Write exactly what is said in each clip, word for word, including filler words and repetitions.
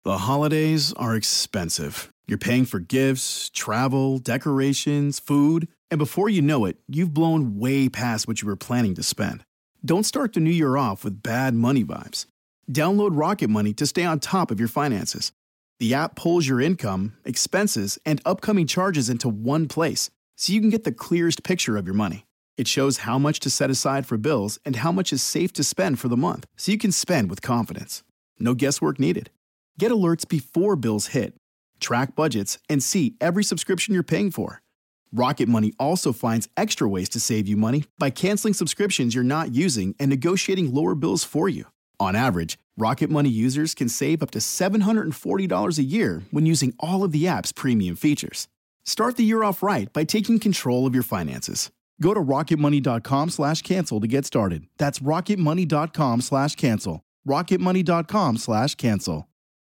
The holidays are expensive. You're paying for gifts, travel, decorations, food, and before you know it, you've blown way past what you were planning to spend. Don't start the new year off with bad money vibes. Download Rocket Money to stay on top of your finances. The app pulls your income, expenses, and upcoming charges into one place, so you can get the clearest picture of your money. It shows how much to set aside for bills and how much is safe to spend for the month, so you can spend with confidence. No guesswork needed. Get alerts before bills hit, track budgets, and see every subscription you're paying for. Rocket Money also finds extra ways to save you money by canceling subscriptions you're not using and negotiating lower bills for you. On average, Rocket Money users can save up to seven hundred forty dollars a year when using all of the app's premium features. Start the year off right by taking control of your finances. Go to rocketmoney.com slash cancel to get started. That's rocketmoney.com slash cancel. rocketmoney.com slash cancel.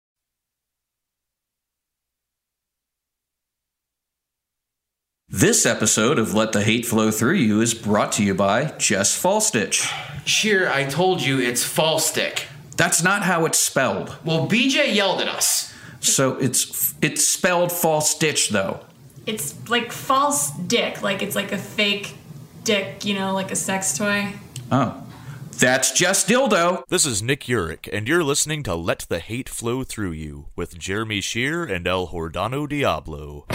This episode of Let the Hate Flow Through You is brought to you by Jess Fallstitch. Sheer, I told you it's fall stick. That's not how it's spelled. Well, B J yelled at us. So it's it's spelled Fallstitch, though. It's like false dick, like it's like a fake dick, you know, like a sex toy. Oh. That's Jess Dildo. This is Nick Urich, and you're listening to Let the Hate Flow Through You with Jeremy Shear and El Hordano Diablo.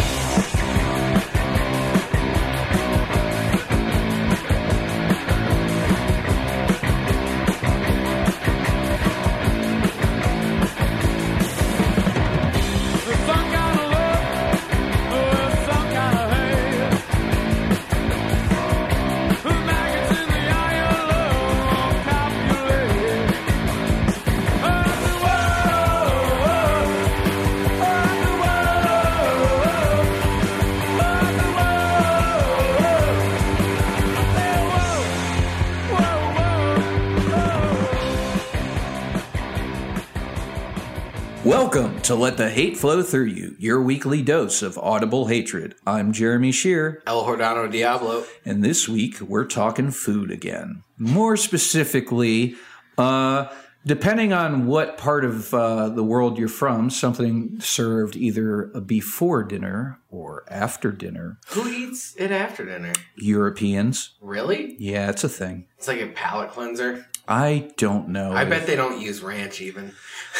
Welcome to Let the Hate Flow Through You, your weekly dose of audible hatred. I'm Jeremy Shear. El Hordano Diablo. And this week, we're talking food again. More specifically, uh, depending on what part of uh, the world you're from, something served either before dinner or after dinner. Who eats it after dinner? Europeans. Really? Yeah, it's a thing. It's like a palate cleanser. I don't know. I bet they don't use ranch even.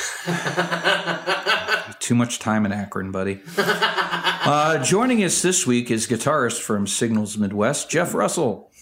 Too much time in Akron, buddy. Uh, joining us this week is guitarist from Signals Midwest, Jeff Russell.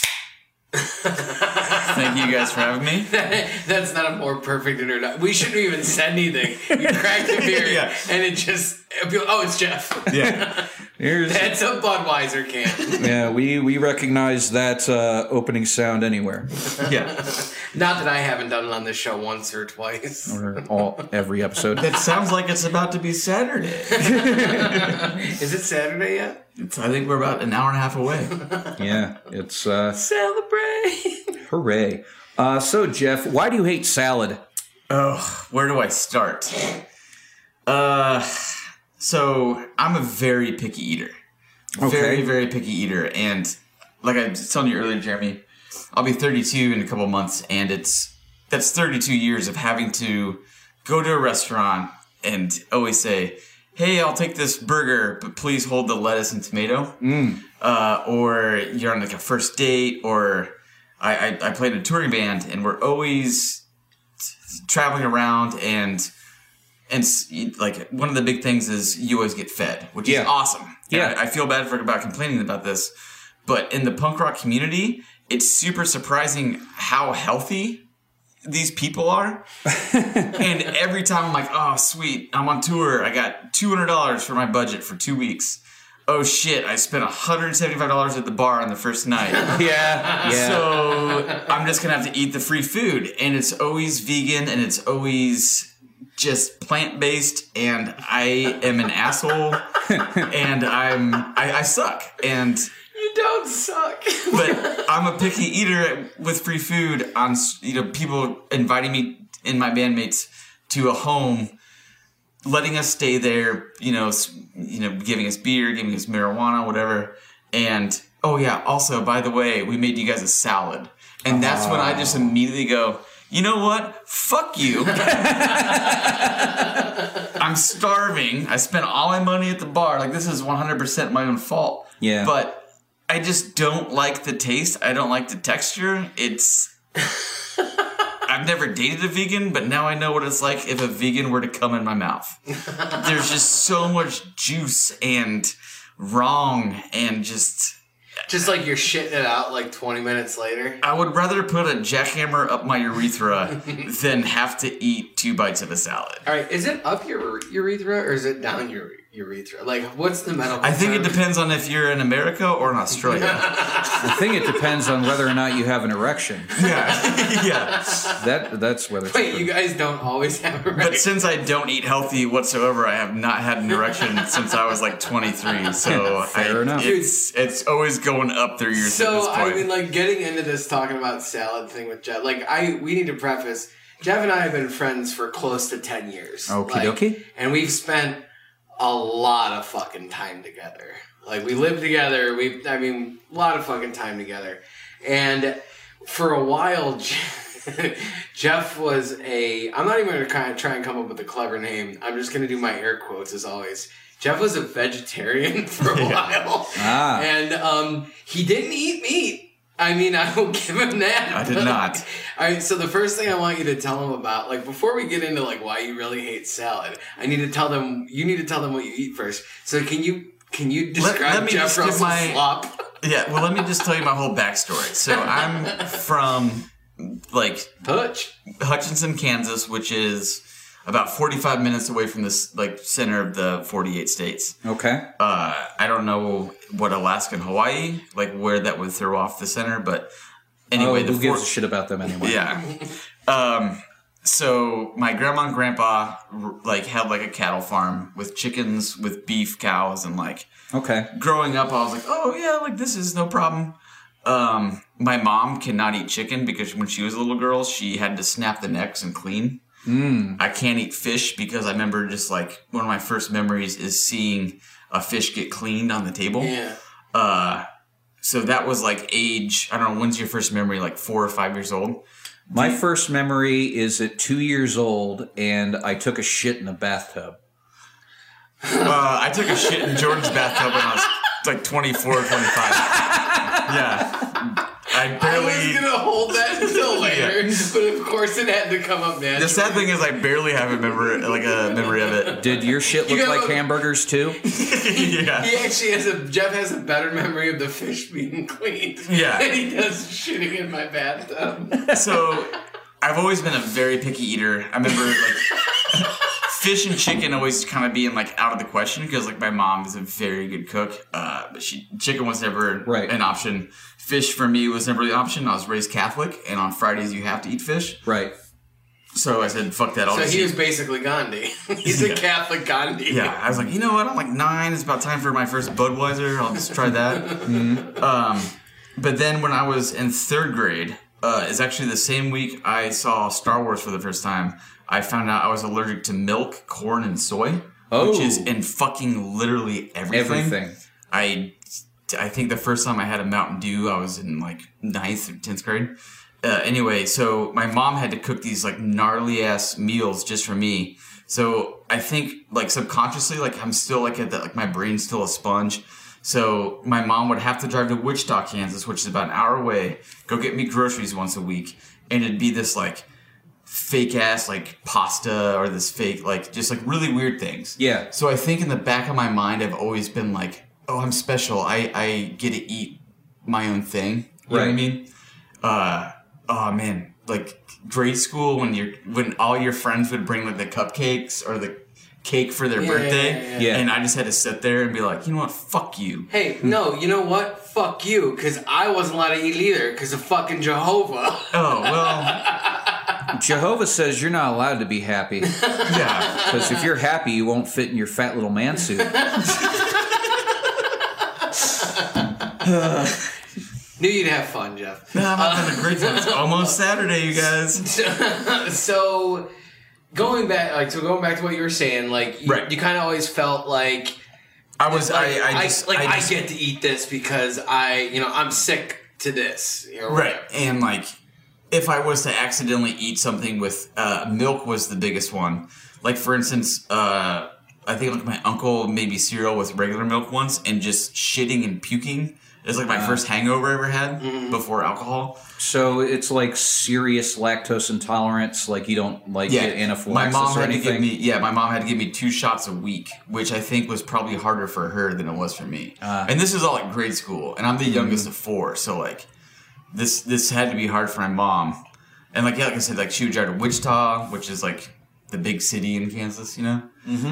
Thank you guys for having me. That's not a more perfect introduction. We shouldn't even said anything. You cracked a beer, yeah. And it just, oh, it's Jeff. Yeah. Here's, That's a Budweiser can. Yeah, we, we recognize that uh, opening sound anywhere. Yeah. Not that I haven't done it on this show once or twice. Or all every episode. It sounds like it's about to be Saturday. Is it Saturday yet? It's, I think we're about an hour and a half away. Yeah, it's... Uh, Celebrate! Hooray. Uh, so, Jeff, why do you hate salad? Oh, where do I start? Uh... So, I'm a very picky eater. Okay. Very, very picky eater. And like I was telling you earlier, Jeremy, I'll be thirty-two in a couple months, and it's that's thirty-two years of having to go to a restaurant and always say, hey, I'll take this burger, but please hold the lettuce and tomato. Mm. Uh, or you're on like a first date, or I, I, I played in a touring band, and we're always t- traveling around and... And like one of the big things is you always get fed, which yeah. is awesome. Yeah, I, I feel bad for about complaining about this, but in the punk rock community, it's super surprising how healthy these people are. And every time I'm like, oh sweet, I'm on tour. I got two hundred dollars for my budget for two weeks. Oh shit, I spent one hundred seventy-five dollars at the bar on the first night. yeah, yeah. So I'm just gonna have to eat the free food, and it's always vegan, and it's always just plant-based, and I am an asshole, and I'm I, I suck, and you don't suck. But I'm a picky eater with free food. On you know people inviting me and my bandmates to a home, letting us stay there. You know, you know, giving us beer, giving us marijuana, whatever. And oh yeah, also by the way, we made you guys a salad, and that's when I just immediately go, you know what? Fuck you. I'm starving. I spent all my money at the bar. Like, this is one hundred percent my own fault. Yeah. But I just don't like the taste. I don't like the texture. It's... I've never dated a vegan, but now I know what it's like if a vegan were to come in my mouth. There's just so much juice and wrong and just... Just like you're shitting it out like twenty minutes later. I would rather put a jackhammer up my urethra than have to eat two bites of a salad. All right, is it up your urethra or is it down your urethra? Like, what's the medical I think term? it depends on if you're in America or in Australia. I think it depends on whether or not you have an erection. Yeah, yeah. That that's whether. Wait, you guys don't always have a erection? But since I don't eat healthy whatsoever, I have not had an erection since I was like twenty-three. So Fair I, enough. It's it's always going up through your. So I mean, like getting into this talking about salad thing with Jeff. Like I, we need to preface. Jeff and I have been friends for close to ten years. Okie like, dokie. And we've spent a lot of fucking time together. Like we live together. We, I mean, a lot of fucking time together. And for a while, Jeff was a. I'm not even going to kind of try and come up with a clever name. I'm just going to do my air quotes as always. Jeff was a vegetarian for a while. Ah. And um, he didn't eat meat. I mean, I will give him that. I did not. All right, so the first thing I want you to tell him about, like, before we get into, like, why you really hate salad, I need to tell them, you need to tell them what you eat first. So can you can you describe let, let me Jeff just give Russell's my, slop? Yeah, well, let me just tell you my whole backstory. So I'm from, like, Hutch. Hutchinson, Kansas, which is about forty-five minutes away from this, like, center of the forty-eight states. Okay. Uh, I don't know what Alaska and Hawaii, like, where that would throw off the center, but anyway. Oh, the who gives four- a shit about them anyway? Yeah. Um, so my grandma and grandpa, like, had, like, a cattle farm with chickens, with beef, cows, and, like, Okay. growing up, I was like, oh, yeah, like, this is no problem. Um, my mom cannot eat chicken because when she was a little girl, she had to snap the necks and clean. Mm. I can't eat fish because I remember just, like, one of my first memories is seeing a fish get cleaned on the table. Yeah. Uh, so that was, like, age, I don't know, when's your first memory, like, four or five years old? My first memory is at two years old, and I took a shit in a bathtub. Uh, I took a shit in Jordan's bathtub when I was, like, twenty-four or twenty-five. Yeah. I barely... I was going to hold that until later, but of course it had to come up naturally. The sad thing is I barely have a memory, like a memory of it. Did your shit You look gotta- like hamburgers too? Yeah. He actually has a, Jeff has a better memory of the fish being cleaned Yeah. than he does shitting in my bathtub. So, I've always been a very picky eater. I remember, like, fish and chicken always kind of being, like, out of the question because, like, my mom is a very good cook. Uh, but she chicken was never Right. an option. Fish for me was never the option. I was raised Catholic, and on Fridays you have to eat fish. Right. So I said, fuck that. I'll So just he eat- was basically Gandhi. He's a Yeah. Catholic Gandhi. Yeah, I was like, you know what? I'm like nine. It's about time for my first Budweiser. I'll just try that. Mm-hmm. um, but then when I was in third grade, uh, is actually the same week I saw Star Wars for the first time. I found out I was allergic to milk, corn, and soy, Oh. which is in fucking literally everything. Everything. I, I think the first time I had a Mountain Dew, I was in like ninth or tenth grade. Uh, anyway, so my mom had to cook these like gnarly ass meals just for me. So I think like subconsciously, like I'm still like at that, like my brain's still a sponge. So my mom would have to drive to Wichita, Kansas, which is about an hour away, go get me groceries once a week. And it'd be this like fake ass like pasta or this fake, like just like really weird things. Yeah. So I think in the back of my mind, I've always been like, oh, I'm special. I, I get to eat my own thing. You know what I Right. mean? Uh, oh man, like grade school when you're when all your friends would bring like the cupcakes or the cake for their Yeah, birthday, yeah, yeah, yeah. and I just had to sit there and be like, you know what, fuck you. Hey, no, you know what? Fuck you, because I wasn't allowed to eat either, because of fucking Jehovah. Oh well, Jehovah says you're not allowed to be happy yeah. because if you're happy, you won't fit in your fat little man suit. Knew you'd have fun, Jeff. I'm having a great time. It's almost Saturday, you guys. So, going back, like, so going back to what you were saying, like, you, Right. you kind of always felt like, I was, like, I, I just, like, I, I, just, get to eat this because I, you know, I'm sick to this. You know, right, and like, if I was to accidentally eat something with uh, milk was the biggest one. Like, for instance, uh, I think like my uncle made me cereal with regular milk once, and just shitting and puking is like my uh, first hangover I ever had mm-hmm. before alcohol. So it's like serious lactose intolerance, like you don't like yeah. get anaphylaxis my mom or had anything? To give me, yeah, my mom had to give me two shots a week, which I think was probably harder for her than it was for me. Uh, and this is all like grade school, and I'm the youngest mm-hmm. of four, so like this this had to be hard for my mom. And like yeah, like I said, like she would drive to Wichita, which is like the big city in Kansas, you know. Mm-hmm.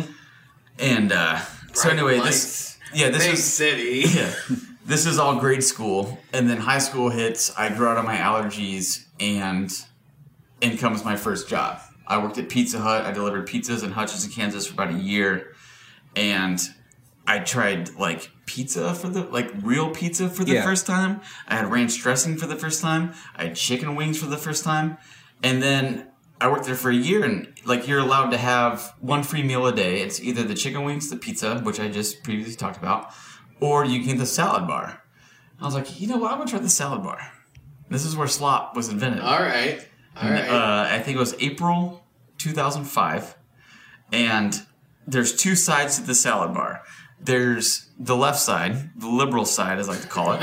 And uh, so anyway, this yeah, this big is city. Yeah. This is all grade school, and then high school hits. I grew out of my allergies, and in comes my first job. I worked at Pizza Hut. I delivered pizzas in Hutchinson, Kansas for about a year, and I tried like pizza for the like real pizza for the yeah. first time. I had ranch dressing for the first time. I had chicken wings for the first time, and then I worked there for a year, and like you're allowed to have one free meal a day. It's either the chicken wings, the pizza, which I just previously talked about, or you can get the salad bar. I was like, you know what? I'm going to try the salad bar. This is where slop was invented. All right. All and, right. Uh, I think it was April two thousand five. And there's two sides to the salad bar. There's the left side, the liberal side, as I like to call it,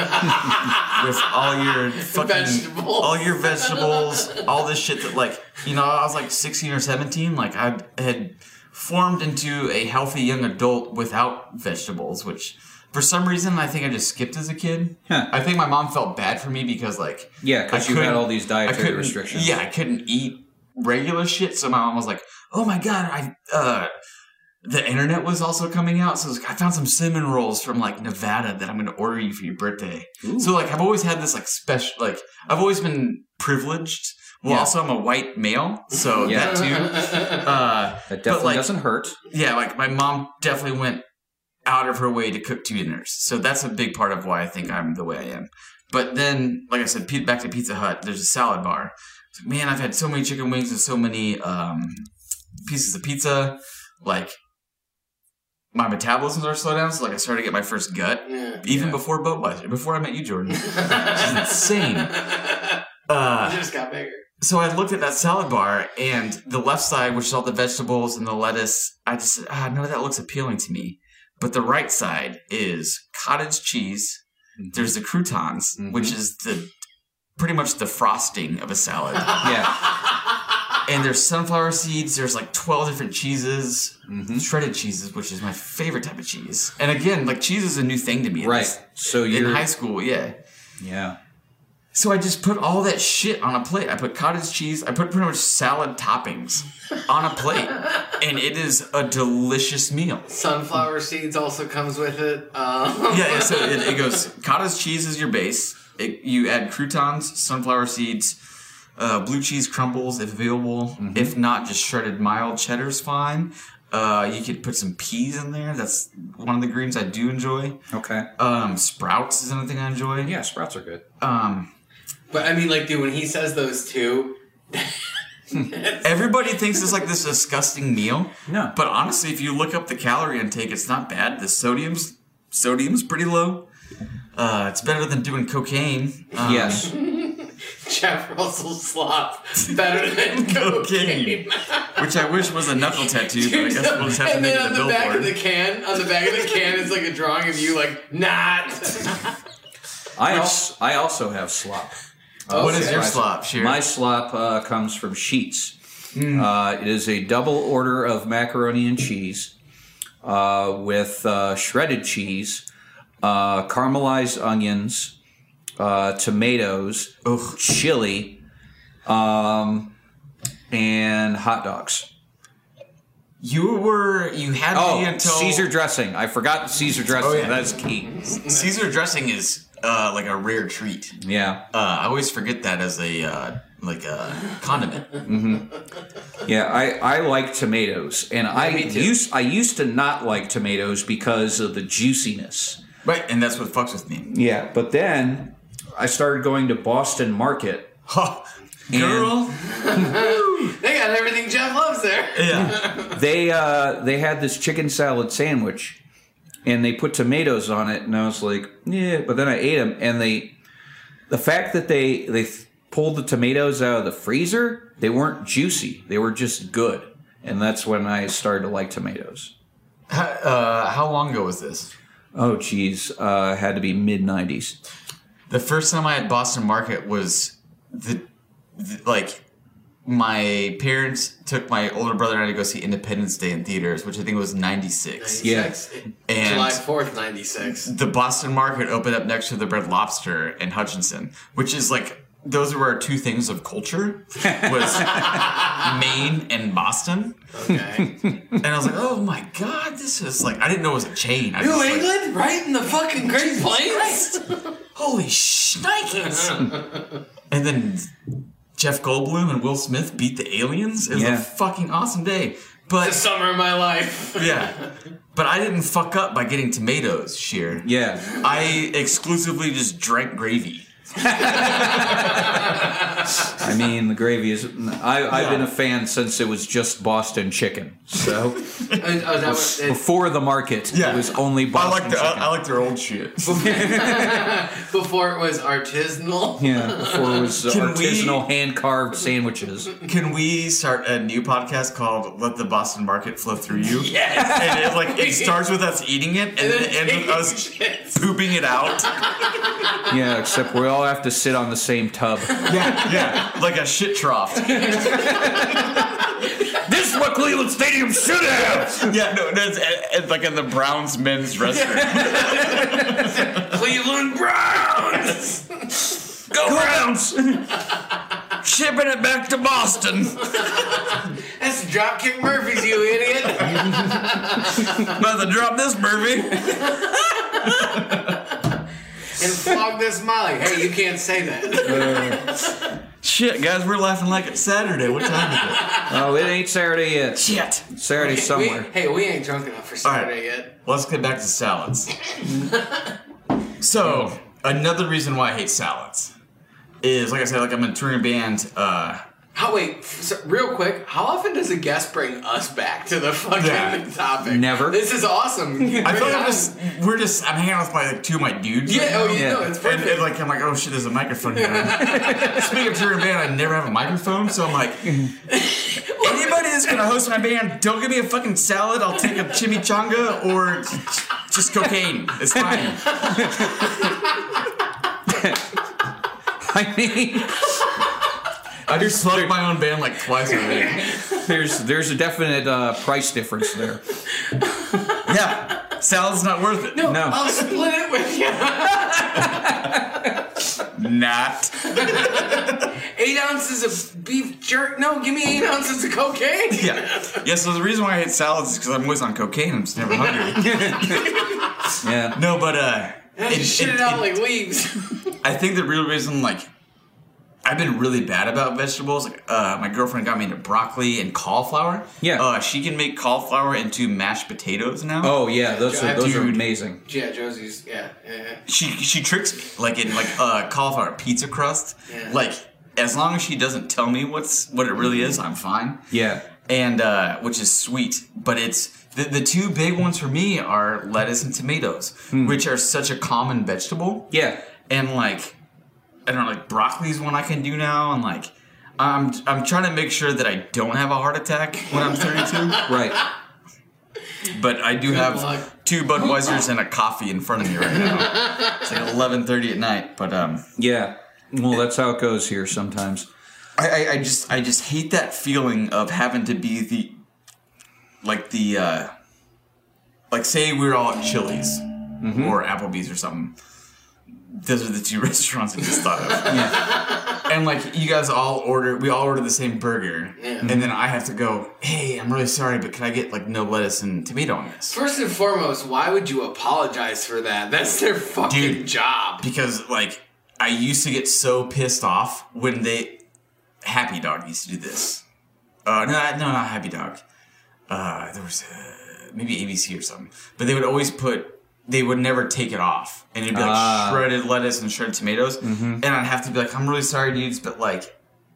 with all your fucking, vegetables. all your vegetables, all this shit that, like, you know, I was like sixteen or seventeen. Like, I had formed into a healthy young adult without vegetables, which... For some reason, I think I just skipped as a kid. Huh. I think my mom felt bad for me because, like... Yeah, because you had all these dietary restrictions. Yeah, I couldn't eat regular shit, so my mom was like, oh my god, I... Uh, the internet was also coming out, so I, was like, I found some cinnamon rolls from, like, Nevada that I'm going to order you for your birthday. Ooh. So, like, I've always had this, like, special... Like, I've always been privileged. Well, yeah. also, I'm a white male, so yeah. that too. Uh, that definitely but, like, doesn't hurt. Yeah, like, my mom definitely went... out of her way to cook two dinners. So that's a big part of why I think I'm the way I am. But then, like I said, back to Pizza Hut, there's a salad bar. Like, man, I've had so many chicken wings and so many um, pieces of pizza. Like, my metabolism started to slow down, so like I started to get my first gut. Yeah, even yeah. before Budweiser, before I met you, Jordan. Which is insane. Uh, you just got bigger. So I looked at that salad bar, and the left side, which is all the vegetables and the lettuce, I just said, ah, none of that looks appealing to me. But the right side is cottage cheese. Mm-hmm. There's the croutons, mm-hmm. which is the pretty much the frosting of a salad. Yeah. And there's sunflower seeds. There's like twelve different cheeses, mm-hmm. shredded cheeses, which is my favorite type of cheese. And again, like cheese is a new thing to me. Right. This, so you're in high school, yeah. Yeah. So I just put all that shit on a plate. I put cottage cheese. I put pretty much salad toppings on a plate. And it is a delicious meal. Sunflower seeds also comes with it. Um. Yeah, so it, it goes, cottage cheese is your base. It, you add croutons, sunflower seeds, uh, blue cheese crumbles if available. Mm-hmm. If not, just shredded mild cheddar is fine. Uh, you could put some peas in there. That's one of the greens I do enjoy. Okay. Um, sprouts is another thing I enjoy. Yeah, sprouts are good. Um... But I mean, like, dude, when he says those two, everybody thinks it's like this disgusting meal. No, but honestly, if you look up the calorie intake, it's not bad. The sodium's sodium's pretty low. Uh, it's better than doing cocaine. Um, yes. Jeff Russell slop better than cocaine, which I wish was a knuckle tattoo. Dude, but I guess we'll just have to and make then it on a the back billboard. of the can, on the back of the can is like a drawing of you, like not. I also I also have slop. Oh, what okay. is your slop, Sheer? My slop uh, comes from Sheets. Mm. Uh, it is a double order of macaroni and cheese uh, with uh, shredded cheese, uh, caramelized onions, uh, tomatoes, Ugh. chili, um, and hot dogs. You were you had oh me until Caesar dressing. I forgot Caesar dressing. Oh, yeah. That's key. Caesar dressing is uh, like a rare treat. Yeah, uh, I always forget that as a uh, like a condiment. Mm-hmm. Yeah, I, I like tomatoes, and yeah, I used I used to not like tomatoes because of the juiciness. Right, and that's what fucks with me. Yeah, but then I started going to Boston Market. Huh. Girl, they got everything Jeff loves there. Yeah, they uh, they had this chicken salad sandwich, and they put tomatoes on it, and I was like, yeah. But then I ate them, and they, the fact that they they pulled the tomatoes out of the freezer, they weren't juicy. They were just good. And that's when I started to like tomatoes. Uh, how long ago was this? Oh, geez. Uh, had to be mid nineties. The first time I had Boston Market was the, the like my parents took my older brother and I to go see Independence Day in theaters, which I think was ninety-six. ninety-six? Yeah. And July fourth, ninety-six. The Boston Market opened up next to the Red Lobster in Hutchinson, which is like, those were our two things of culture, was Maine and Boston. Okay. And I was like, oh my God, this is like, I didn't know it was a chain. I New just, England? like, Right in the fucking Great Plains? holy shnikes. And then Jeff Goldblum and Will Smith beat the aliens. It was Yeah. a fucking awesome day. But The summer of my life. yeah. But I didn't fuck up by getting tomatoes, Sheer. Yeah. I exclusively just drank gravy. I mean, the gravy is... I, I've been a fan since it was just Boston chicken. So, Oh, oh, that was, it, before the market, Yeah. it was only I Boston like, the, I, chicken. I like their old shit. before it was artisanal. Yeah, before it was uh, Can we- artisanal hand-carved sandwiches. Can we start a new podcast called "Let the Boston Market Flow Through You"? Yes. And it, like it starts with us eating it, and, And then then it ends with us shit. pooping it out. Yeah, except we all have to sit on the same tub. Yeah, yeah, like a shit trough. This is what Cleveland Stadium should have! Yeah, no, no it's, it's like in the Browns men's restroom. Cleveland Browns! Go Browns! Shipping it back to Boston. That's Dropkick Murphys, you idiot! About to drop this, Murphy. And flog this Molly. Hey, you can't say that. Shit, guys, we're laughing like it's Saturday. What time is Oh, it ain't Saturday yet. it? Shit. Saturday We- somewhere. hey, we ain't drunk enough for Saturday yet. Let's get back to salads. So, another reason why I hate salads is, like I said, like I'm in a touring band. Uh, How wait, f- so, real quick, how often does a guest bring us back to the fucking Yeah. topic? Never. This is awesome. I feel like I'm just, we're just, I'm hanging out with my like, two of my dudes. Yeah, right oh, now. you Yeah. know, it's And, perfect. and like I'm like, oh shit, there's a microphone here. Speaking of touring band, I never have a microphone, so I'm like, anybody that's gonna host my band, don't give me a fucking salad. I'll take a chimichanga or just cocaine. It's fine. I mean, I just plug my own band like twice a week. there's there's a definite uh, price difference there. Yeah, salad's not worth it. no, no. I'll split it with you. Not. Eight ounces of beef jerk. No, give me eight ounces of cocaine. Yeah. Yeah. So the reason why I hate salads is because I'm always on cocaine. I'm just never hungry. Yeah. No, but uh, And it- shit it- it out it- like leaves. I think the real reason, like, I've been really bad about vegetables. Like, uh, my girlfriend got me into broccoli and cauliflower. Yeah. Uh, she can make cauliflower into mashed potatoes now. Oh yeah, those are those are Dude. amazing. Yeah, Josie's. Yeah, yeah, yeah. She she tricks me like in like uh, cauliflower pizza crust. Yeah. Like as long as she doesn't tell me what's what it really is, I'm fine. Yeah. And uh, which is sweet, but it's the the two big ones for me are lettuce and tomatoes, which are such a common vegetable. Yeah. And like, I don't know, like broccoli's one I can do now, and like, I'm I'm trying to make sure that I don't have a heart attack when I'm thirty-two. Right. But I do have luck. two Budweisers and a coffee in front of me right now. It's like eleven thirty at night, but um, Yeah. Well, that's how it goes here sometimes. I, I, I just I just hate that feeling of having to be the like the uh, like say we're all at Chili's or Applebee's or something. Those are the two restaurants I just thought of. Yeah. And like you guys all order, we all order the same burger, Yeah. and then I have to go, hey, I'm really sorry, but can I get like no lettuce and tomato on this? First and foremost, why would you apologize for that? That's their fucking Dude. job. Because like I used to get so pissed off when they Happy Dog used to do this. Uh, no, no, not Happy Dog. Uh, there was uh, maybe A B C or something, but they would always put. They would never take it off, and it'd be like Ah. shredded lettuce and shredded tomatoes, and I'd have to be like, "I'm really sorry, dudes, but like,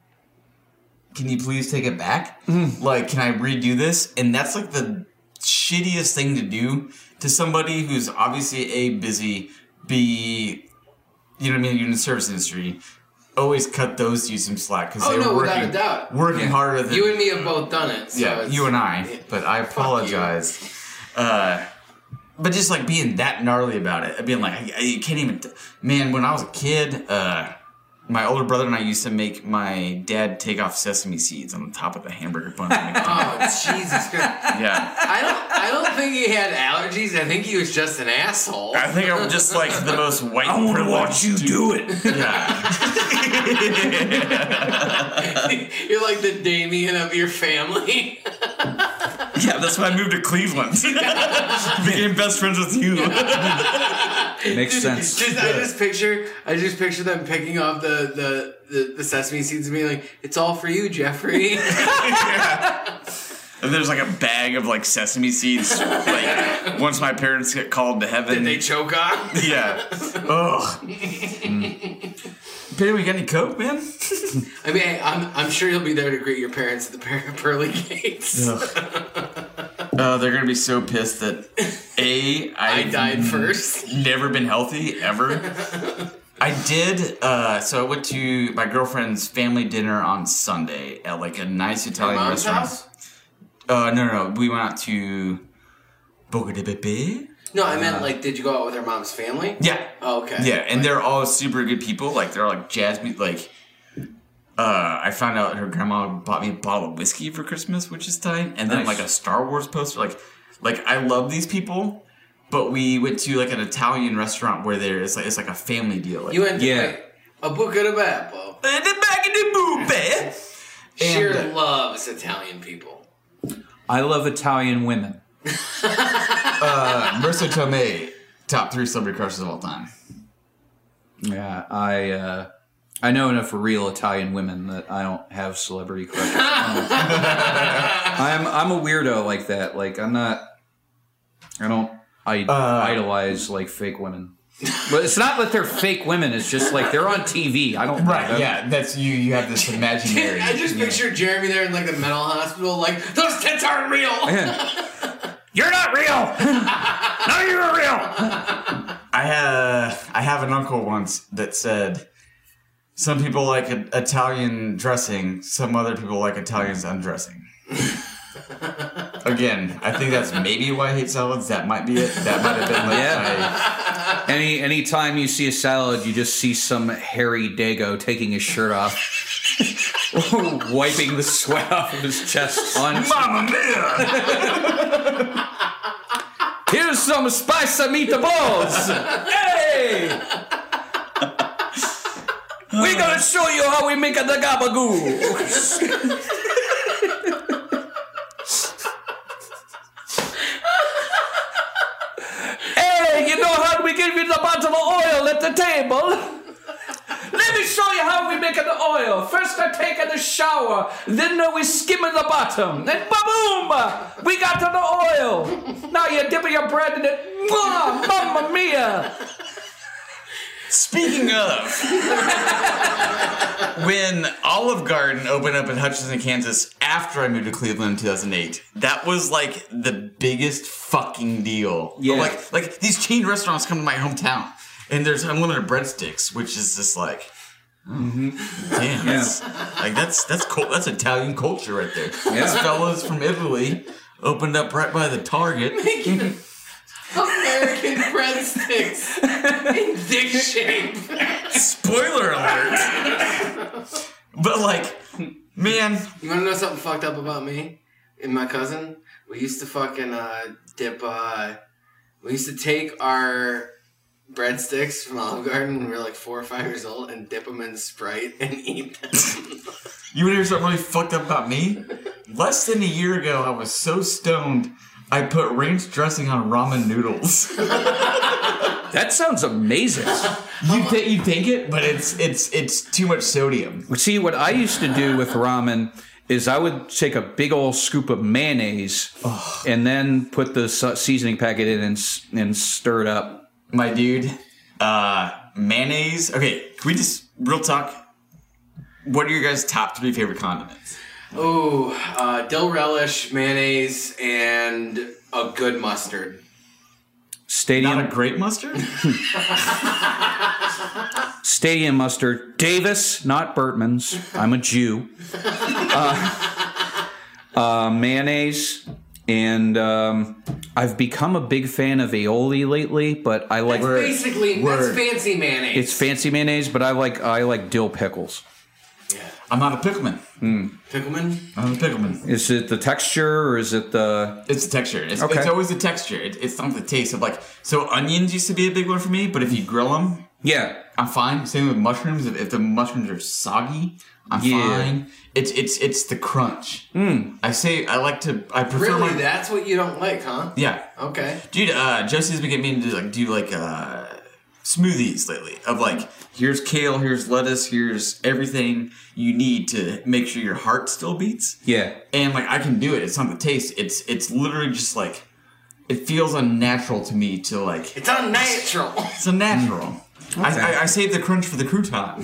can you please take it back? Like, can I redo this?" And that's like the shittiest thing to do to somebody who's obviously A, busy, B, you know what I mean, you're in the service industry, always cut those dudes some slack because Oh, they were no, without working, a doubt. working Yeah. harder than You and me have both done it. So yeah, it's, you and I. yeah. But I you. apologize. Uh, but just like being that gnarly about it, being like, I, I can't even. T- Man, when I was a kid, uh, my older brother and I used to make my dad take off sesame seeds on the top of the hamburger bun. Oh, Jesus Christ. Yeah. I don't I don't think he had allergies. I think he was just an asshole. I think I'm just like the most white. I want to privileged watch you dude. do it. Yeah. You're like the Damien of your family. Yeah, that's why I moved to Cleveland. Became best friends with you. Makes sense. Just, I just picture I just picture them picking off the, the, the, the sesame seeds and being like, it's all for you, Jeffrey. Yeah. And there's like a bag of like sesame seeds. Like once my parents get called to heaven. Did they choke on? Yeah. Ugh. Mm. Peter, we got any Coke, man? I mean, I'm I'm sure you'll be there to greet your parents at the pearly gates. Uh, they're gonna be so pissed that A, I I've died first. never been healthy ever. I did. Uh, so I went to my girlfriend's family dinner on Sunday at like a nice Italian Mom's restaurant. house? Uh, no, no, no. We went out to Boca de Pepe. No, I meant like, did you go out with her mom's family? Yeah. Oh, okay. Yeah, and they're all super good people. Like they're like jazz me. Like, uh, I found out her grandma bought me a bottle of whiskey for Christmas, which is tight. And then Nice. like a Star Wars poster. Like, like I love these people, but we went to like an Italian restaurant where there is like it's like a family deal. Like, You went to Yeah. wait, a book of the Beppo. in the back of the boob, Sheer And, uh, loves Italian people. I love Italian women. uh, Marissa Tomei, top three celebrity crushes of all time. Yeah, I uh, I know enough real Italian women that I don't have celebrity crushes. I'm I'm a weirdo like that. Like I'm not. I don't I Uh, idolize like fake women. But it's not that they're fake women. It's just like they're on T V. I don't. Right, yeah, that's you. You have this imaginary. I just picture Jeremy there in like the mental hospital, like, those tits aren't real. You're not real. No, you're real. I have I have an uncle once that said, some people like a- Italian dressing, some other people like Italians undressing. Again, I think that's maybe why I hate salads. That might be it. That might have been like Yeah. Any any time you see a salad, you just see some hairy dago taking his shirt off, wiping the sweat off of his chest on. my Mamma Mia! Here's some spicy meatballs. Hey! We're gonna show you how we make the gabagoo. Hey, you know how we give you the bottle of oil at the table? Let me show you how we make the oil. First I take the shower, then we skim the bottom, and ba-boom! We got to the oil. Now you dip your bread in it. Mwah, Mamma mia! Speaking of, when Olive Garden opened up in Hutchinson, Kansas, after I moved to Cleveland in two thousand eight, that was like the biggest fucking deal. Yeah. Like, like these chain restaurants come to my hometown, and there's unlimited breadsticks, which is just like, damn, that's, like that's that's cool. That's Italian culture right there. These fellas from Italy opened up right by the Target. American breadsticks in dick shape. Spoiler alert. But like, man, You want to know something fucked up about me and my cousin? We used to fucking uh, dip. Uh, we used to take our breadsticks from Olive Garden when we were like four or five years old and dip them in Sprite and eat them. you wanna hear something really fucked up about me? Less than a year ago, I was so stoned, I put ranch dressing on ramen noodles. That sounds amazing. you, th- you think it, but it's it's it's too much sodium. See, what I used to do with ramen is I would take a big old scoop of mayonnaise and then put the su- seasoning packet in and, s- and stir it up. My dude, uh, mayonnaise. Okay, can we just real talk? What are your guys' top three favorite condiments? Ooh, uh, dill relish, mayonnaise, and a good mustard. Stadium. Not a great mustard? stadium mustard. Davis, not Bertman's. I'm a Jew. Uh, uh, mayonnaise. And um, I've become a big fan of aioli lately, but I like... That's basically, Word. that's fancy mayonnaise. It's fancy mayonnaise, but I like I like dill pickles. Yeah. I'm not a pickleman. Pickleman? I'm a pickleman. Is it the texture or is it the... It's the texture. It's, Okay. it's always the texture. It, it's not the taste of like... So onions used to be a big one for me, but if you grill them, Yeah. I'm fine. Same with mushrooms. If, if the mushrooms are soggy, I'm Yeah. fine. It's it's it's the crunch. Mm. I say I like to. I prefer Really? my. That's what you don't like, huh? Yeah, Okay. dude. Uh, Jesse's been getting me to like do like uh, smoothies lately. Of like, here's kale, here's lettuce, here's everything you need to make sure your heart still beats. Yeah. And like I can do it. It's not the taste. It's it's literally just like it feels unnatural to me to like. It's unnatural. It's unnatural. I, I, I save the crunch for the crouton.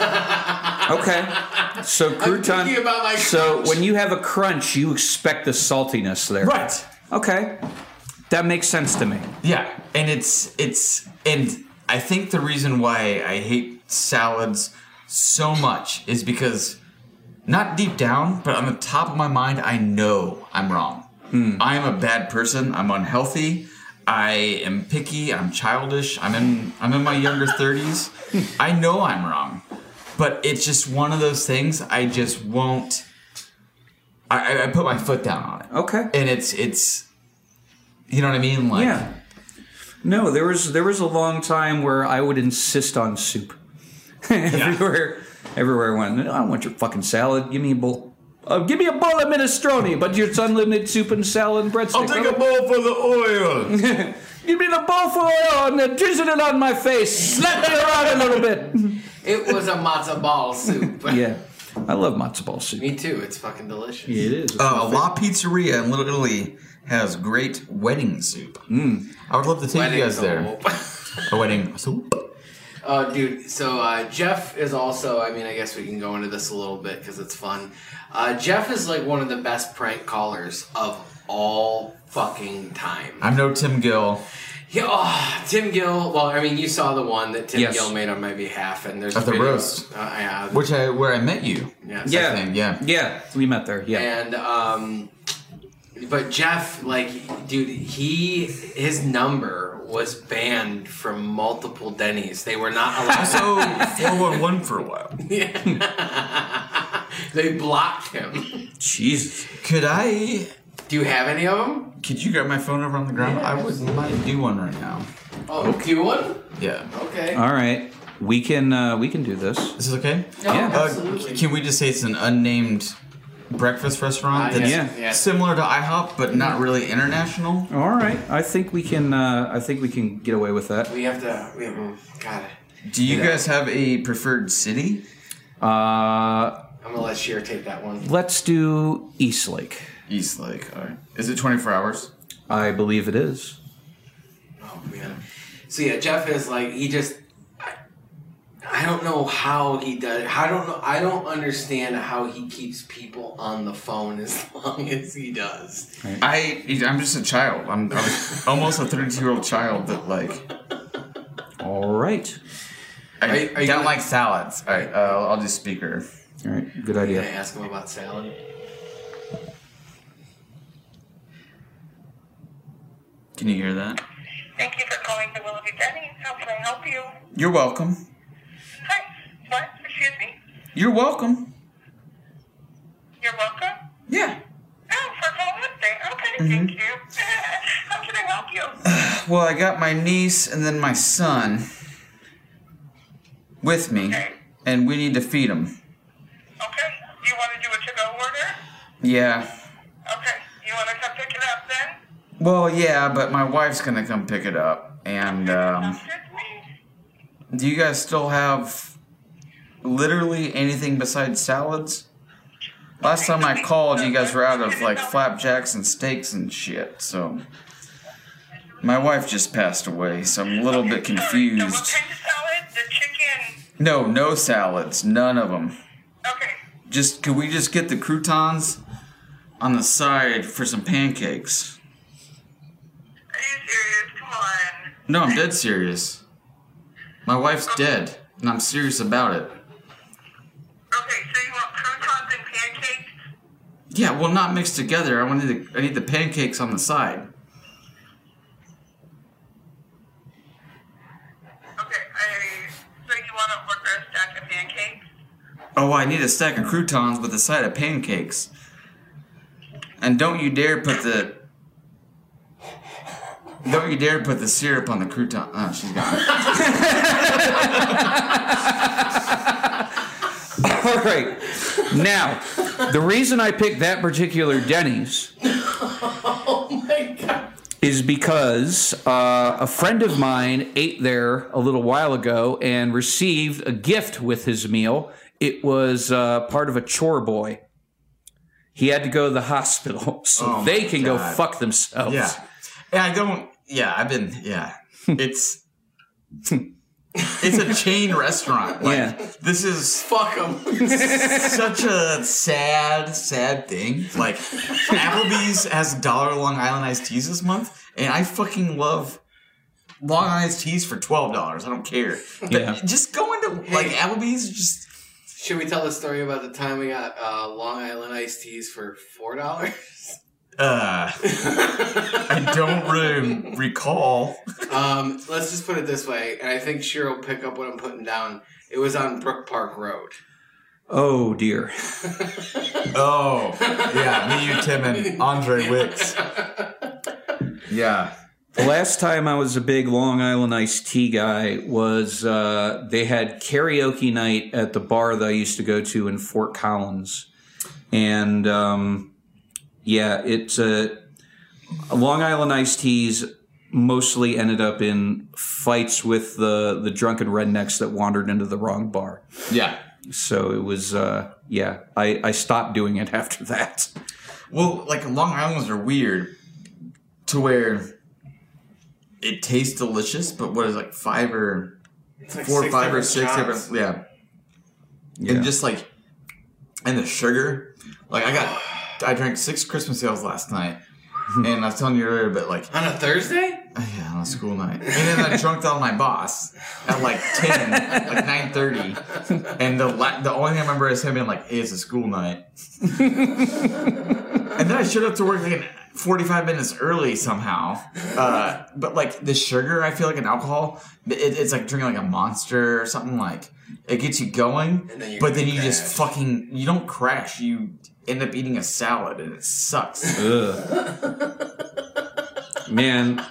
Okay. So crouton... thinking about my so crunch. when you have a crunch, you expect the saltiness there. Right. Okay. That makes sense to me. Yeah, and it's it's and I think the reason why I hate salads so much is because not deep down, but on the top of my mind, I know I'm wrong. Hmm. I am a bad person. I'm unhealthy. I am picky. I'm childish. I'm in I'm in my younger thirties. I know I'm wrong, but it's just one of those things. I just won't. I, I- I put my foot down on it. Okay. And it's it's. You know what I mean? Like, Yeah. No, there was there was a long time where I would insist on soup. everywhere, everywhere I went. I don't want your fucking salad. Give me a bowl. Uh, give me a bowl of minestrone, but it's unlimited soup and salad and breadsticks. I'll take a bowl for the oil. Give me the bowl for oil and then drizzle it on my face. Slap me around a little bit. It was a matzo ball soup. Yeah, I love matzo ball soup. Me too. It's fucking delicious. It is. Uh, La Pizzeria in Little Italy has great wedding soup. Mm. I would love to take Wedding you guys there. soup. A wedding soup. Uh, dude, so uh, Jeff is also, I mean, I guess we can go into this a little bit because it's fun. Uh, Jeff is like one of the best prank callers of all fucking time. I'm no Tim Gill. Yeah, oh, Tim Gill, well, I mean, you saw the one that Tim Yes. Gill made on my behalf, and there's At the videos. roast. Uh, yeah. Which I where I met you. Yes. Yeah, thing, yeah. yeah. We met there. Yeah. And um, but Jeff, like, dude, he his number was banned from multiple Denny's. They were not allowed. So four one one for a while. They blocked him. Jesus. Could I? Do you have any of them? Could you grab my phone over on the ground? I would might do one right now. Oh, do you one? Yeah. Okay. All right. We can uh, we can do this. This is okay. No, Yeah. Uh, absolutely. can we just say it's an unnamed breakfast restaurant Uh, that's yeah. yeah. similar to IHOP but not really international? All right. I think we can. Uh, I think we can get away with that. We have to. We have, got it. Do you Yeah. guys have a preferred city? Uh, I'm gonna let Sheer take that one. let's do Eastlake. Eastlake. All right. Is it twenty-four hours? I believe it is. Oh man. So yeah, Jeff is like he just. I, I don't know how he does. I don't know. I don't understand how he keeps people on the phone as long as he does. I I'm just a child. I'm, I'm almost a thirty-two-year-old child that like All right. I Are you- are you don't gonna- like salads. All right. Uh, I'll do speaker. All right. Good Can I idea. ask him about salad? Can you hear that? Thank you for calling the Willoughby Denny's. How can I help you? You're welcome. Hi. What? Excuse me? You're welcome. You're welcome? Yeah. Oh, for Paul Wednesday. Okay, thank you. How can I help you? Well, I got my niece and then my son with me, Okay. and we need to feed them. Okay. Do you want to do a to-go order? Yeah. Okay. You want to come pick it up then? Well, yeah, but my wife's gonna come pick it up. And um, Sounds good to me. do you guys still have literally anything besides salads? Last time I called, you guys were out of like flapjacks and steaks and shit. So my wife just passed away, so I'm a little bit Sorry, so what confused. kind of salad? The chicken. No, no salads, none of them. Okay. Just could we just get the croutons on the side for some pancakes? Are you serious? Come on. No, I'm dead serious. My wife's dead. and I'm serious about it. Okay, so you want croutons and pancakes? Yeah, well, not mixed together. I wanted the, I need the pancakes on the side. Okay, I, so you want to order a stack of pancakes? Oh, I need a stack of croutons with a side of pancakes. And don't you dare put the... Don't you dare put the syrup on the crouton. Oh, she's gone. All right. Now, the reason I picked that particular Denny's Oh my god. is because uh, a friend of mine ate there a little while ago and received a gift with his meal. It was uh, part of a chore boy. He had to go to the hospital so Oh they my can God. go fuck themselves. Yeah. And I don't... Yeah, I've been... Yeah. It's... It's a chain restaurant. Like, Yeah. This is Fuck them. such a sad, sad thing. Like, Applebee's has dollar Long Island iced teas this month, and I fucking love Long Island iced teas for twelve dollars. I don't care. But Yeah. just go into, like, Applebee's, just... Should we tell the story about the time we got uh, Long Island iced teas for four dollars? Uh, I don't really recall. Um, let's just put it this way, and I think Shira will pick up what I'm putting down. It was on Brook Park Road. Oh, dear. Oh, yeah, me, you, Tim, and Andre Wicks. Yeah. The last time I was a big Long Island iced tea guy was uh, they had karaoke night at the bar that I used to go to in Fort Collins. And... Um, Yeah, it's uh, Long Island iced teas mostly ended up in fights with the, the drunken rednecks that wandered into the wrong bar. Yeah. So it was, uh, yeah, I, I stopped doing it after that. Well, like, Long Island's are weird to where it tastes delicious, but what is it, like five or It's like four, six five or different six shots. different, yeah. Yeah. And just like, and the sugar, like I got, I drank six Christmas ales last night, and I was telling you earlier, but like, On a Thursday? yeah, on a school night, and then I drunked out my boss at like ten, like nine thirty, and the la- the only thing I remember is him being like, "Hey, it's a school night," and then I showed up to work like forty-five minutes early somehow. Uh, but like the sugar, I feel like in alcohol, it, it's like drinking like a Monster or something. Like it gets you going, And then you're but then gonna you just crash. fucking you don't crash. You end up eating a salad, and it sucks. Ugh. Man,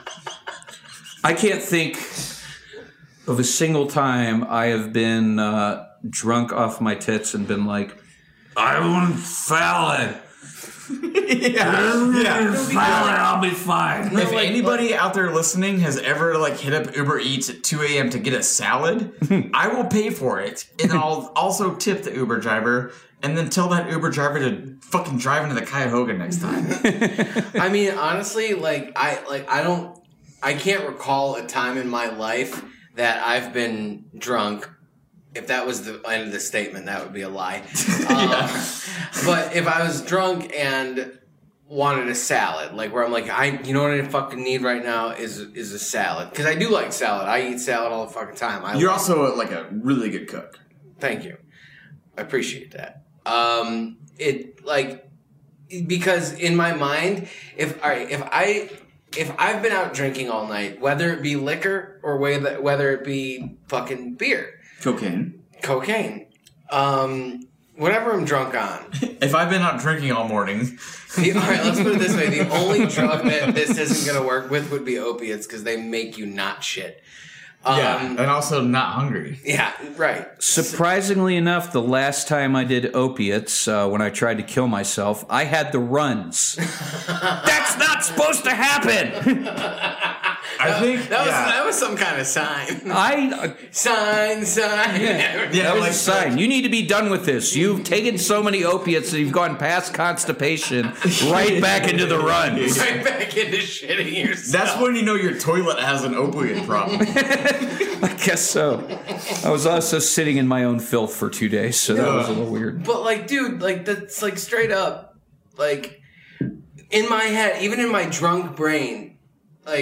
I can't think of a single time I have been uh, drunk off my tits and been like, I want salad. yeah, yeah. Salad, I'll be fine. If anybody out there listening has ever like hit up Uber Eats at two a.m. to get a salad, I will pay for it, and I'll also tip the Uber driver, and then tell that Uber driver to fucking drive into the Cuyahoga next time. I mean, honestly, like I like I don't I can't recall a time in my life that I've been drunk. If that was the end of the statement, that would be a lie. Um, but if I was drunk and wanted a salad, like where I'm like, I, you know what I fucking need right now is is a salad, because I do like salad. I eat salad all the fucking time. I You're love- also like a really good cook. Thank you. I appreciate that. Um, it like because in my mind, if all right, if I if I've been out drinking all night, whether it be liquor or whether whether it be fucking beer, Cocaine. cocaine, um, whatever I'm drunk on. If I've been out drinking all morning, The, all right, let's put it this way: the only drug that this isn't going to work with would be opiates, because they make you not shit. Um, yeah, and also not hungry. yeah, right. Surprisingly enough, the last time I did opiates, uh, when I tried to kill myself, I had the runs. That's not supposed to happen. I think That was yeah. that was some kind of sign. I uh, Sign, sign. Yeah, that was like a sign. You need to be done with this. You've taken so many opiates that you've gone past constipation, right back into the runs. Right back into shitting yourself. That's when you know your toilet has an opiate problem. I guess so. I was also sitting in my own filth for two days, so that was a little weird. But like, dude, like that's like straight up, like in my head, even in my drunk brain, like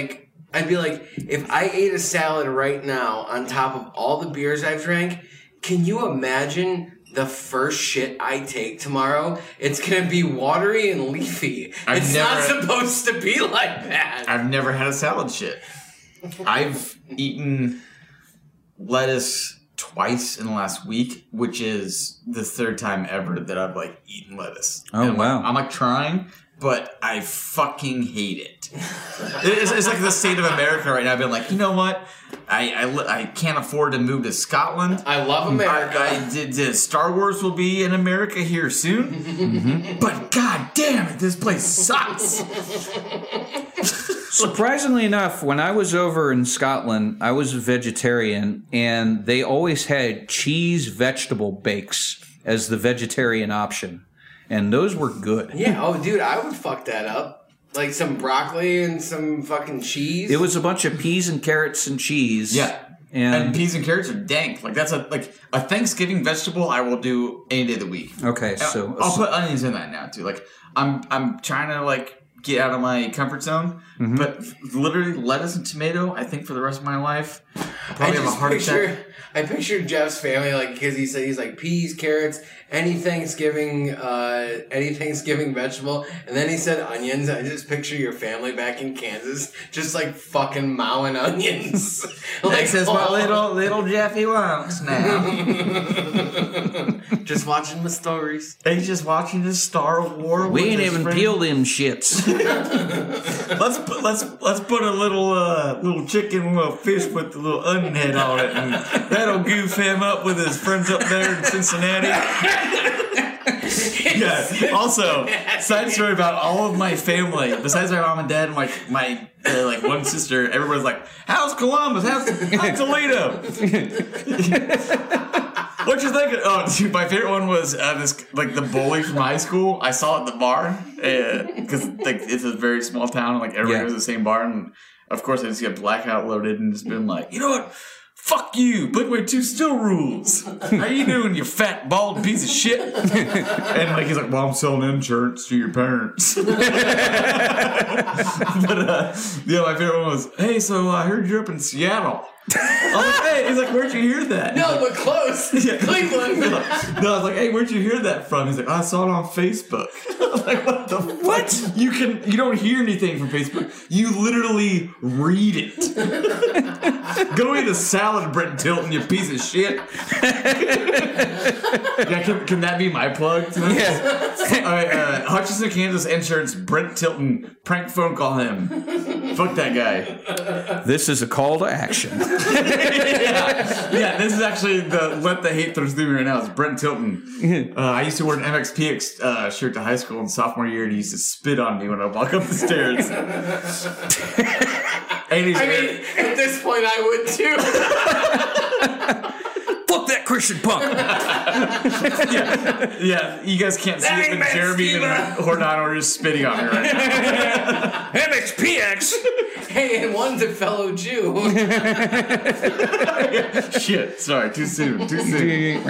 I'd be like, if I ate a salad right now on top of all the beers I've drank, can you imagine the first shit I take tomorrow? It's going to be watery and leafy. I've it's never, not supposed to be like that. I've never had a salad shit. I've eaten lettuce twice in the last week, which is the third time ever that I've like eaten lettuce. Oh, and I'm wow. Like, I'm like trying, but I fucking hate it. it's, it's like the state of America right now. I've been like, you know what? I, I, I can't afford to move to Scotland. I love America. I, I did, did Star Wars will be in America here soon. Mm-hmm. But god damn it, this place sucks. Surprisingly enough, when I was over in Scotland, I was a vegetarian, and they always had cheese vegetable bakes as the vegetarian option. And those were good. Yeah, oh, dude, I would fuck that up. Like some broccoli and some fucking cheese. It was a bunch of peas and carrots and cheese. Yeah. And, and peas and carrots are dank. Like that's a like a Thanksgiving vegetable I will do any day of the week. Okay, so I'll put onions in that now too. Like I'm I'm trying to like get out of my comfort zone, mm-hmm. but literally lettuce and tomato, I think for the rest of my life, probably I have a heart picture, attack. I pictured Jeff's family like because he said he's like peas, carrots, any Thanksgiving, uh, any Thanksgiving vegetable, and then he said onions. I just picture your family back in Kansas, just like fucking mowing onions. like This is oh. what little little Jeffy wants now. Just watching the stories. He's just watching the Star Wars. we ain't even peeled them shits. let's put let's let's put a little uh, little chicken, little fish with the little onion head on it, and that'll goof him up with his friends up there in Cincinnati. Yeah. Also, side story about all of my family, besides my mom and dad and my my uh, like one sister, everybody's like, "How's Columbus? How's, how's Toledo?" What you thinking? Oh, dude, my favorite one was uh, this like the bully from high school. I saw at the bar because uh, like it's a very small town, and like everybody Yeah. was the same bar, and of course I just get blackout loaded and just been like, you know what? Fuck you! Blink one eighty-two still rules. How you doing, you fat bald piece of shit? And like he's like, well, I'm selling insurance to your parents. But uh, yeah, my favorite one was, hey, so I heard you're up in Seattle. I was like, hey, he's like, where'd you hear that? No, but close. Yeah. Cleveland. No, I was like, hey, where'd you hear that from? He's like, I saw it on Facebook. I was like, what the what? Fuck? You can you don't hear anything from Facebook. You literally read it. Go eat a salad, Brent Tilton, you piece of shit. Yeah, can, can that be my plug? Yeah. All right, uh, Hutchinson, Kansas Insurance, Brent Tilton, prank phone call him. Fuck that guy. This is a call to action. yeah. yeah, this is actually the let the hate through me right now. It's Brent Tilton. Uh, I used to wear an M X P X uh, shirt to high school in sophomore year, and he used to spit on me when I walk up the stairs. I mean, at this point, I would too. Fuck that Christian punk. yeah, yeah, you guys can't see it, but Jeremy and Hordano are just spitting on me right now. M X P X. Hey, and one's a fellow Jew. Shit, sorry, too soon, too soon.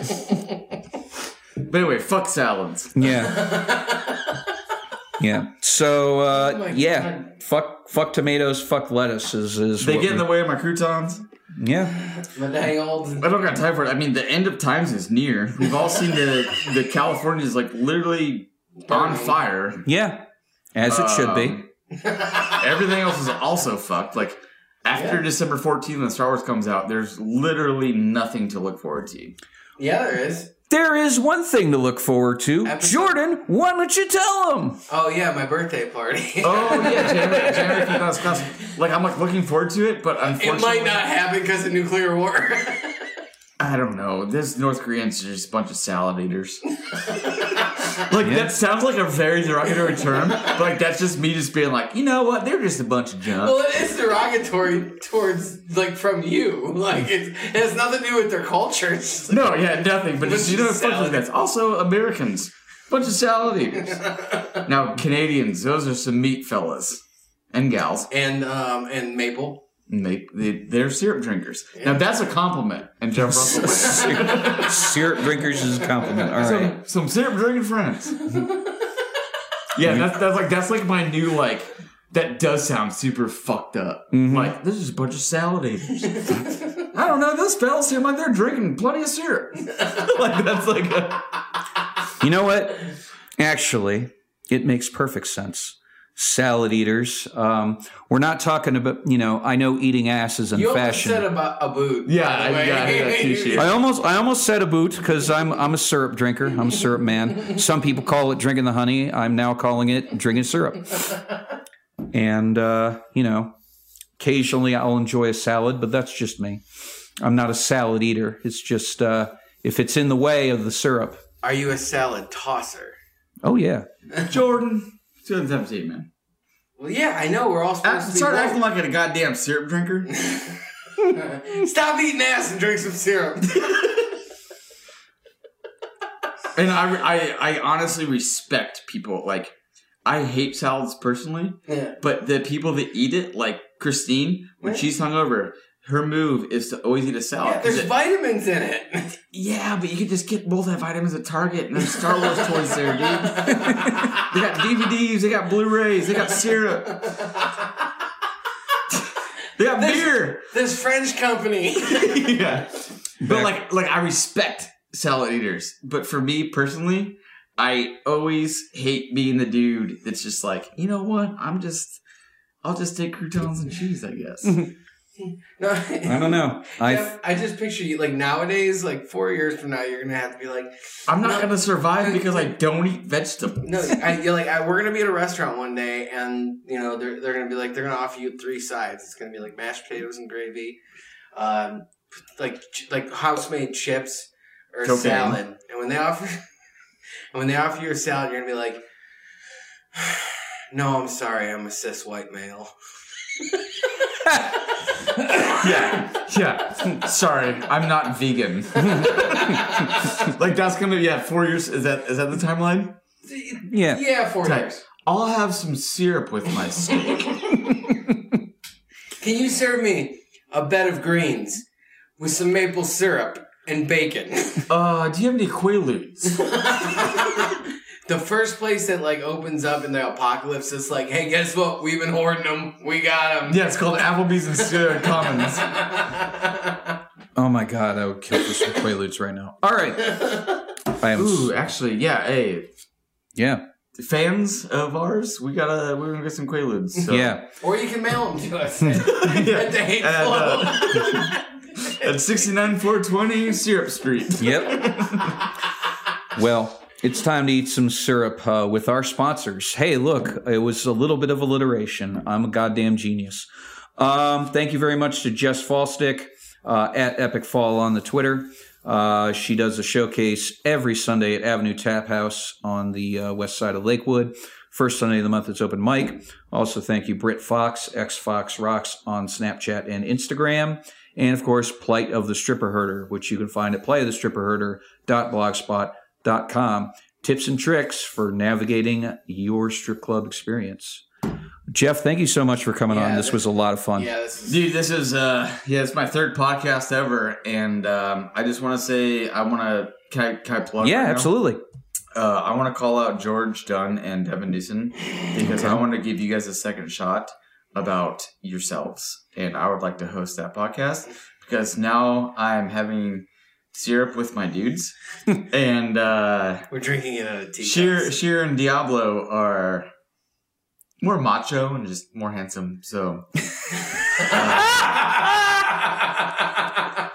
But anyway, fuck salads. Yeah. Yeah. So, uh, Oh my yeah. God. Fuck fuck tomatoes, fuck lettuce is, is They what get in we- the way of my croutons. Yeah. The dang old. I don't got time for it. I mean, the end of times is near. We've all seen the the California is like literally on fire. Yeah. As it should be. Um, Everything else is also fucked. Like after Yeah. December fourteenth when Star Wars comes out, there's literally nothing to look forward to. Yeah, there is. There is one thing to look forward to. Episode- Jordan, why don't you tell him? Oh yeah, my birthday party. Oh yeah, January, January two thousand thousand. Like I'm like looking forward to it, but It unfortunately, might not happen because of nuclear war. I don't know. This North Koreans are just a bunch of salad eaters. Like that sounds like a very derogatory term, but like that's just me just being like, you know what? They're just a bunch of junk. Well, it is derogatory towards like from you. Like it, it has nothing to do with their cultures. No, yeah, nothing. But just, you know, Bunch of fuck like that. Also, Americans, bunch of salad eaters. Now, Canadians, those are some meat fellas and gals. And um and maple. And they, they they're syrup drinkers. Now that's a compliment. And Jeff Russell. Syrup drinkers is a compliment. All right. some, some syrup drinking friends. Yeah, that's that's like that's like my new like That does sound super fucked up. Mm-hmm. Like, this is a bunch of salad eaters. I don't know, those fellas seem like they're drinking plenty of syrup. Like, that's like a... You know what? Actually, it makes perfect sense. Salad eaters. Um, we're not talking about, you know, I know eating ass is in You fashion. almost said about a boot. Yeah, by the I way. got it, that t-shirt. I almost, I almost said a boot because I'm, I'm a syrup drinker. I'm a syrup man. Some people call it drinking the honey. I'm now calling it drinking syrup. And uh, you know, occasionally I'll enjoy a salad, but that's just me. I'm not a salad eater. It's just uh, if it's in the way of the syrup. Are you a salad tosser? Oh yeah, Jordan, twenty seventeen, man. Well, yeah, I know. We're all supposed Act, to be. start woke. acting like a goddamn syrup drinker. Stop eating ass and drink some syrup. And I, I, I honestly respect people. Like, I hate salads personally, Yeah. but the people that eat it, like Christine, when What? she's hungover, her move is to always eat a salad. Yeah, there's 'cause it- vitamins in it. yeah, but you could just get multivitamins at Target and there's Star Wars toys there, dude. They got D V Ds, they got Blu-rays, they got syrup. They got beer. This French company. Yeah. But like like I respect salad eaters. But for me personally, I always hate being the dude that's just like, you know what? I'm just I'll just take croutons and cheese, I guess. No, I don't know. I Jeff, I just picture you like nowadays, like four years from now, you're gonna have to be like, I'm not No. gonna survive because I don't eat vegetables. no, I, you're like, I, we're gonna be at a restaurant one day, and you know they're they're gonna be like, they're gonna offer you three sides. It's gonna be like mashed potatoes and gravy, um, like ch- like house made chips or a Cocaine. salad. And when they offer, and when they offer you a salad, you're gonna be like, no, I'm sorry, I'm a cis white male. Yeah, yeah. Sorry, I'm not vegan. Like that's gonna yeah, four years. Is that is that the timeline? yeah. Yeah, four Type. years. I'll have some syrup with my steak. Can you serve me a bed of greens with some maple syrup and bacon? Uh, do you have any Quaaludes? The first place that like opens up in the apocalypse is like, hey, guess what? We've been hoarding them. We got them. Yeah, it's called Applebee's and uh, Commons. Oh my god, I would kill for some Quaaludes right now. All right. I am. Ooh, actually, yeah. Hey, Yeah. fans of ours, we gotta we're gonna get some Quaaludes. So. Yeah. Or you can mail them to us at, Yeah. at the Hate At, Flow. uh, At sixty-nine four twenty Syrup Street. Yep. Well, it's time to eat some syrup uh, with our sponsors. Hey, look, it was a little bit of alliteration. I'm a goddamn genius. Um, thank you very much to Jess Fallstick uh, at Epic Fall on the Twitter. Uh, she does a showcase every Sunday at Avenue Tap House on the uh, west side of Lakewood. First Sunday of the month, it's open mic. Also, thank you, Britt Fox, X Fox Rocks on Snapchat and Instagram. And, of course, Plight of the Stripper Herder, which you can find at plight of the stripper herder dot blogspot dot com. Tips and tricks for navigating your strip club experience. Jeff, thank you so much for coming Yeah, on. This that- was a lot of fun. Yeah, this is. Dude, this is uh yeah, it's my third podcast ever, and um, I just want to say I want to can I, can I plug? Yeah, right now? absolutely. Uh, I want to call out George Dunn and Devin Deason because I want to give you guys a second shot about yourselves, and I would like to host that podcast because now I'm having syrup with my dudes, and uh, We're drinking it out of teacups. Sheer, Sheer and Diablo are more macho and just more handsome. So, uh,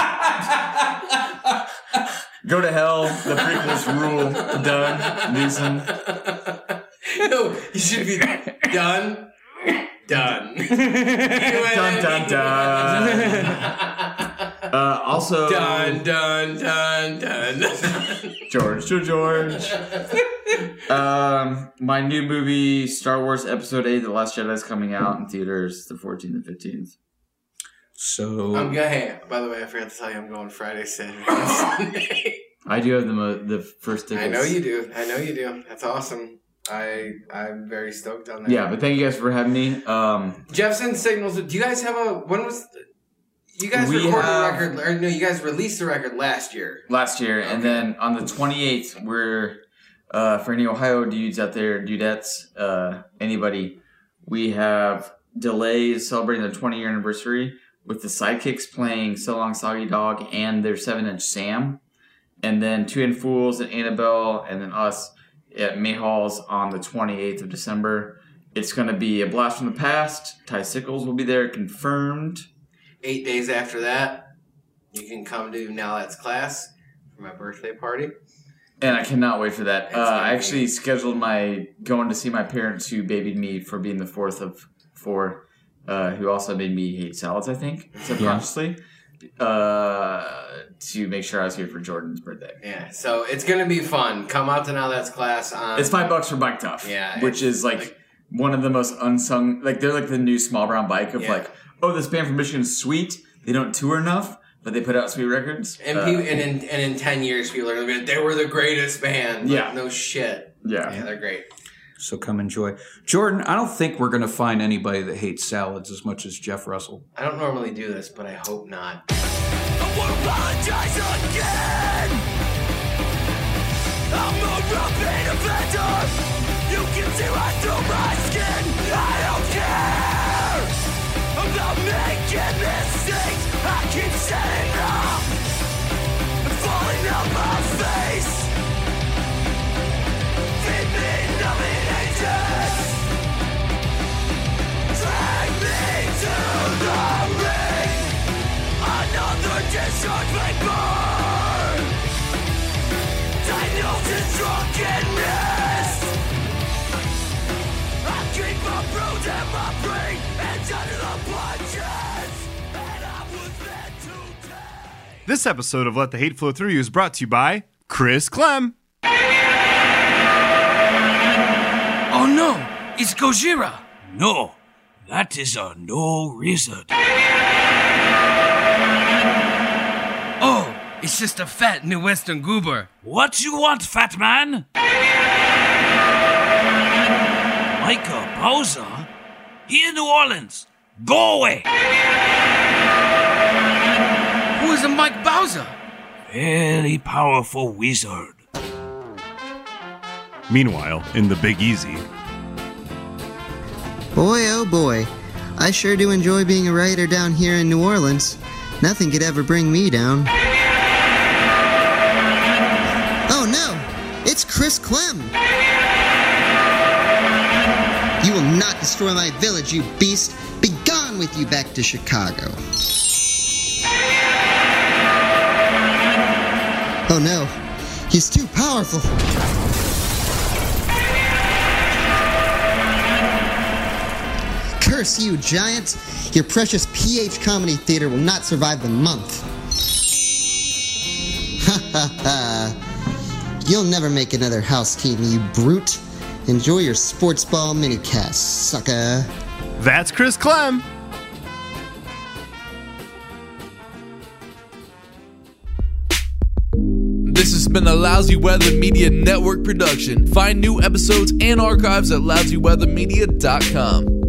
go to hell. The prequels rule. Done. Newsom. No, you should be done. Done. Dun dun dun. Uh, also, Dun dun dun dun. George to George. Um, my new movie, Star Wars Episode eight, The Last Jedi, is coming out in theaters the fourteenth and fifteenth. So, I'm going. Hey, by the way, I forgot to tell you, I'm going Friday, Saturday, and Sunday. I do have the mo- the first tickets. I know you do. I know you do. That's awesome. I I'm very stoked on that. Yeah, but thank you guys for having me. Um, Jeff sent signals. Do you guys have a? When was? The, you guys We recorded have- the record, or no? You guys released the record last year. last year, and Okay. then on the twenty-eighth, we're uh, for any Ohio dudes out there, dudettes, uh, anybody, We have Delays celebrating their twenty-year anniversary with the Sidekicks playing So Long Soggy Dog and their seven-inch Sam. And then Two Hand Fools and Annabelle, and then us at Mayhall's on the twenty-eighth of December. It's going to be a blast from the past. Ty Sickles will be there, confirmed. Eight days after that, you can come to Now That's Class for my birthday party. And I cannot wait for that. Uh, I actually scheduled my going to see my parents who babied me for being the fourth of four, uh, who also made me hate salads, I think, subconsciously, yeah. uh, to make sure I was here for Jordan's birthday. Yeah, so it's going to be fun. Come out to Now That's Class. On, it's five bucks for Bike Tough, yeah, which is like, like one of the most unsung, like they're like the new Small Brown Bike of yeah. like, oh, this band from Michigan is sweet. They don't tour enough, but they put out sweet records. And, uh, people, and, in, and in ten years, people are going to be like, they were the greatest band. Like, yeah. No shit. Yeah. Yeah, they're great. So come enjoy. Jordan, I don't think we're going to find anybody that hates salads as much as Jeff Russell. I don't normally do this, but I hope not. I won't apologize again. I'm a repeat offender. You can see right through my skin. I don't care about making mistakes. I keep setting up and falling out my face. Feed me nothing ages. Drag me to the ring. Another discharge may burn. Daniel's drunkenness. I keep my bruise and my brain and under the punches. And I was meant to take. This episode of Let the Hate Flow Through You is brought to you by Chris Clem. Oh no, it's Gojira. No, that is a no reason. Oh, it's just a fat New Western goober. What you want, fat man? Micah Bowser? He in New Orleans. Go away. Who is a Mike Bowser? Very powerful wizard. Meanwhile, in the Big Easy. Boy, oh boy. I sure do enjoy being a writer down here in New Orleans. Nothing could ever bring me down. Oh no! It's Chris Clem! You will not destroy my village, you beast! Be gone with you back to Chicago. Oh no, he's too powerful. Curse you, giant! Your precious P H Comedy Theater will not survive the month. Ha ha ha. You'll never make another house team, you brute. Enjoy your sports ball minicast, sucker. That's Chris Clem. This has been a Lousy Weather Media Network production. Find new episodes and archives at lousy weather media dot com.